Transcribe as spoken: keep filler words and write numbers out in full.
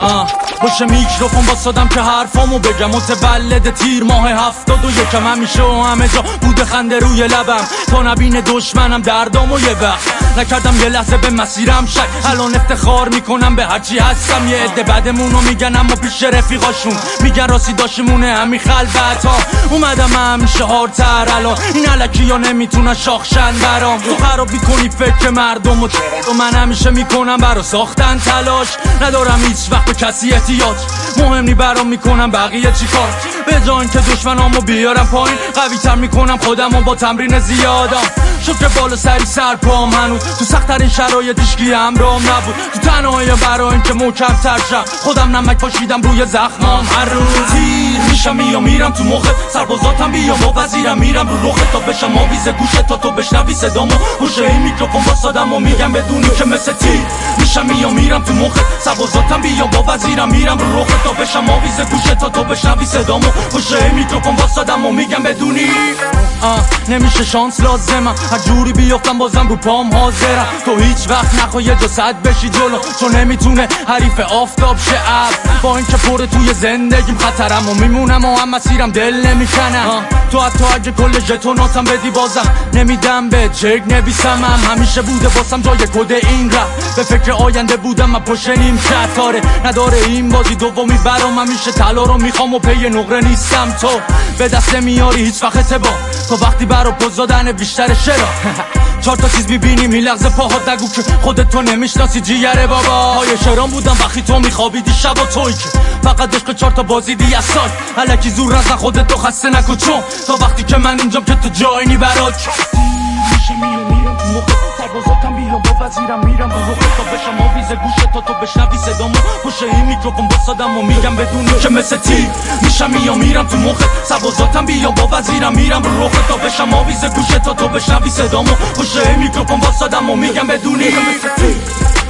پشت میکروفون واسادم که حرفامو بگم متولد تیر ماه هفتاد و یکم همیشه و همه جا بوده خنده روی لبم تا نبین دشمنم دردامو یه وقت نکردم یه لحظه به مسیرم شک الان افتخار میکنم به هرچی هستم یه عده بعدمونو میگن اما پیش رفیقاشون میگن راستی داشتمونه همین خلوت ها اومدم همیشه هارتر الان این علکی ها نمیتونن شاخشن برام تو خراب میکنی فکر مردم و من همیشه میکنم برا ساختن تلاش ندارم هیچ وقت به کسی احتیاج مهم نی برام میکنم بقیه چی کار به جای که دشمنامو بیارم پایین قوی تر میکنم خودمو با تمرین زیادم شکر بالا سری سر پام هنوز تو سخت‌ترین شرایط هیچکی همراهم نبود تو تنهایی برای اینکه محکم تر شم خودم نمک پاشیدم روی زخمام هر روز تیر میشم یا میرم تو مخت سربازاتم بیام با وزیرم میرم رو رخت تا بشم آویز گوشت تا تو بشنوی صدامو پشت این میکروفون واسادم و میگم بدونی که مثل تیر میشم یا میرم تو مخت سربازاتم بیام با وزیرم میرم رو رخت تا بشم آویز گوشت تا تو بشنوی صدامو پشت این میکروفون واسادم و میگم بدونی نمیشه شانس لازمم هر جوری بیافتم بازم رو پام حاضرم تو هیچ وقت نخواه یه جا صد بشی جلو چون نمیتونه حریف آفتاب شه اب با اینکه پره توی زندگیم خطرم و میمونم و هم مسیرم دل نمیکنم تو حتی اگه کل ژتوناتم بدی بازم نمیدم به جگ نویسمم همیشه بوده واسم جای کد این رفت به فکر آینده بودم من پشت نیم ستاره نداره این بازی دومی برام همیشه طلا رو میخوام و پی نقره نیستم تو به دست میاری هیچ وقت اعتبار تو وقتی برا پوز دادن بیشتر شرا چهار تا چیز میبینی میلغزه پاهات نگو که خودت تو نمیشناسی جیگره بابا های شرام بودم وقتی تو میخوابیدی شب و توی که فقط عشق چهار تا بازی دی از سال الکی زور نزن خودت تو خسته نکن چون تا وقتی که من اینجام که تو جایی نی برات میشه میو میرم تو مخت سربازاتم بیام با وزیرم میرم رو رخت تا بشم آویز گوشت تا تو بشنوی صدامو پشت این میکروفون واسادم و میگم بدونی که مثل تیر میشم میام میرم تو مخت سربازاتم بیام با وزیرم میرم رو رخت تا بشم آویز گوشت تا تو بشنوی صدامو پشت این میکروفون واسادم و میگم بدونی که مثل تیر